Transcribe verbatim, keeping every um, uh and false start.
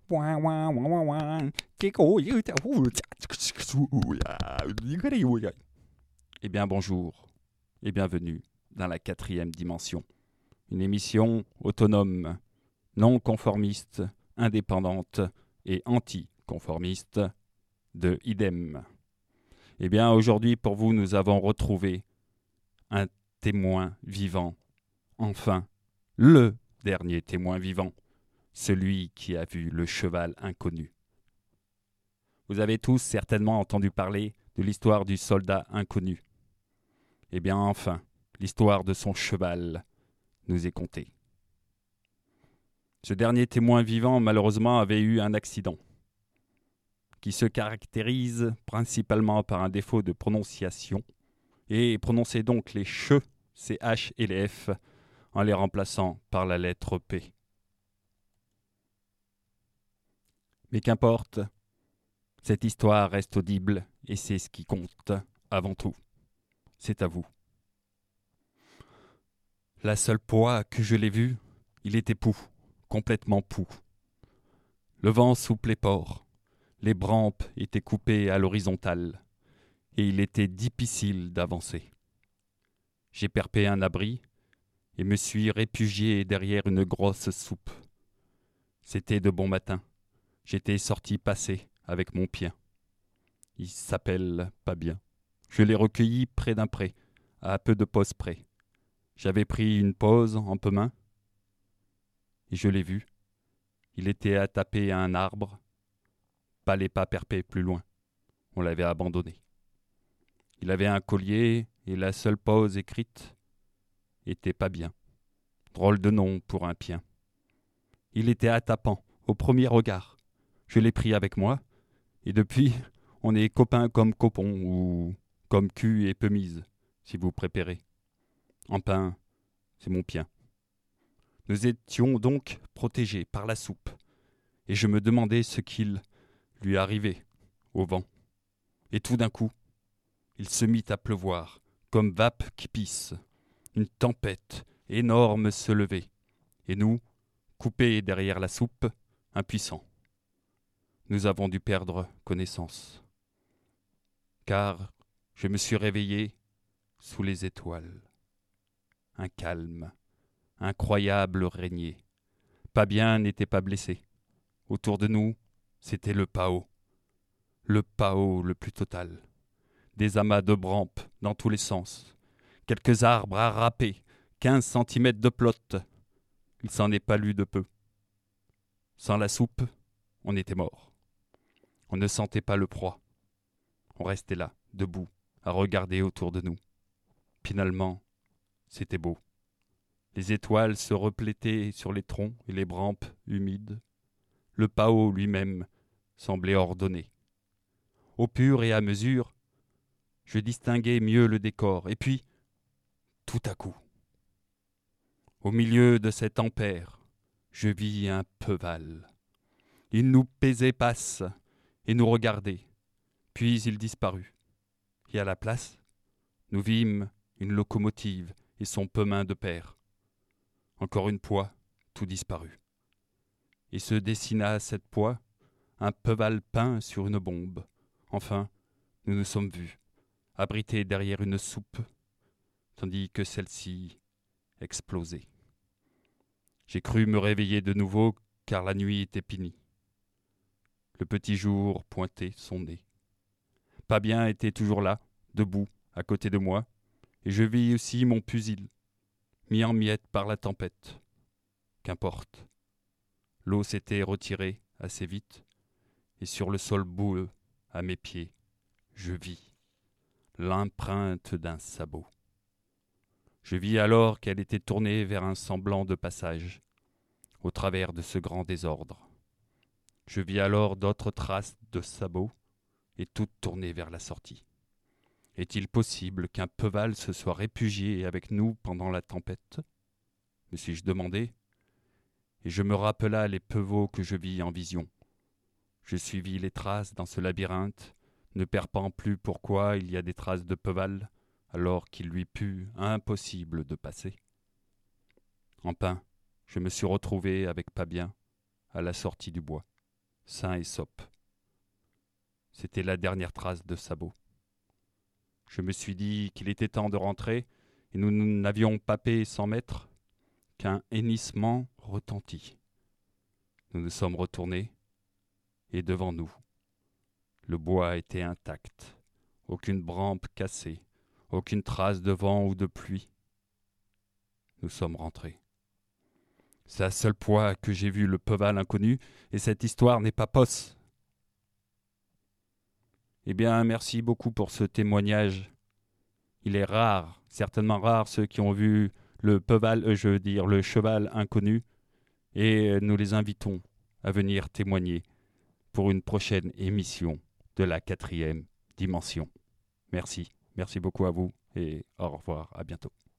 Eh bien bonjour et bienvenue dans la quatrième dimension. Une émission autonome, non conformiste, indépendante et anticonformiste de Idem. Eh bien aujourd'hui pour vous nous avons retrouvé un témoin vivant, enfin le dernier témoin vivant, celui qui a vu le cheval inconnu. Vous avez tous certainement entendu parler de l'histoire du soldat inconnu. Eh bien enfin, l'histoire de son cheval nous est contée. Ce dernier témoin vivant, malheureusement, avait eu un accident qui se caractérise principalement par un défaut de prononciation et prononçait donc les che, C H et les F en les remplaçant par la lettre P. Mais qu'importe, cette histoire reste audible et c'est ce qui compte avant tout. C'est à vous. La seule fois que je l'ai vu, il était pou, complètement pou. Le vent soufflait fort, les branches étaient coupées à l'horizontale et il était difficile d'avancer. J'ai perpé un abri et me suis réfugié derrière une grosse soupe. C'était de bon matin. J'étais sorti passer avec mon pien. Il s'appelle pas bien. Je l'ai recueilli près d'un pré, à peu de pause près. J'avais pris une pause en peu main et je l'ai vu. Il était attaché à un arbre, pas les pas perpés plus loin. On l'avait abandonné. Il avait un collier et la seule pause écrite était pas bien. Drôle de nom pour un pien. Il était attapant au premier regard. Je l'ai pris avec moi et depuis, on est copains comme copons ou comme cul et pemise, si vous préférez. Enfin, c'est mon pien. Nous étions donc protégés par la soupe et je me demandais ce qu'il lui arrivait au vent. Et tout d'un coup, il se mit à pleuvoir, comme vape qui pisse. Une tempête énorme se levait, et nous, coupés derrière la soupe, impuissants. Nous avons dû perdre connaissance, car je me suis réveillé sous les étoiles. Un calme, incroyable régnait. Pas bien n'était pas blessé. Autour de nous, c'était le Pao, le Pao le plus total. Des amas de branches dans tous les sens, quelques arbres à râper, quinze centimètres de plotte. Il s'en est palu de peu. Sans la soupe, on était mort. On ne sentait pas le proie. On restait là, debout, à regarder autour de nous. Finalement, c'était beau. Les étoiles se replétaient sur les troncs et les branches humides. Le Pao lui-même semblait ordonné. Au fur et à mesure, je distinguais mieux le décor. Et puis, tout à coup, au milieu de cet ampère, je vis un Peval. Il nous pesait passe et nous regardait. Puis il disparut. Et à la place, nous vîmes une locomotive et son pemin de père. Encore une fois, tout disparut. Et se dessina cette fois un Peval peint sur une bombe. Enfin, nous nous sommes vus, abrités derrière une soupe, tandis que celle-ci explosait. J'ai cru me réveiller de nouveau, car la nuit était finie. Le petit jour pointait son nez. Pas bien était toujours là, debout, à côté de moi, et je vis aussi mon fusil, mis en miettes par la tempête. Qu'importe. L'eau s'était retirée assez vite, et sur le sol boueux, à mes pieds, je vis l'empreinte d'un sabot. Je vis alors qu'elle était tournée vers un semblant de passage, au travers de ce grand désordre. Je vis alors d'autres traces de sabots, et toutes tournées vers la sortie. Est-il possible qu'un Peval se soit réfugié avec nous pendant la tempête ? Me suis-je demandé, et je me rappela les Pevaux que je vis en vision. Je suivis les traces dans ce labyrinthe, ne perpant plus pourquoi il y a des traces de Peval, alors qu'il lui fut impossible de passer. Enfin, je me suis retrouvé avec Pabien à la sortie du bois. sain et sop. C'était la dernière trace de sabot. Je me suis dit qu'il était temps de rentrer, et nous n'avions pas papé cent mètres qu'un hennissement retentit. Nous nous sommes retournés, et devant nous, le bois était intact, aucune branche cassée, aucune trace de vent ou de pluie. Nous sommes rentrés. C'est la seule fois que j'ai vu le Peuval inconnu, et cette histoire n'est pas posse. Eh bien, merci beaucoup pour ce témoignage. Il est rare, certainement rare, ceux qui ont vu le Peuval, euh, je veux dire le cheval inconnu, et nous les invitons à venir témoigner pour une prochaine émission de la quatrième dimension. Merci, merci beaucoup à vous et au revoir, à bientôt.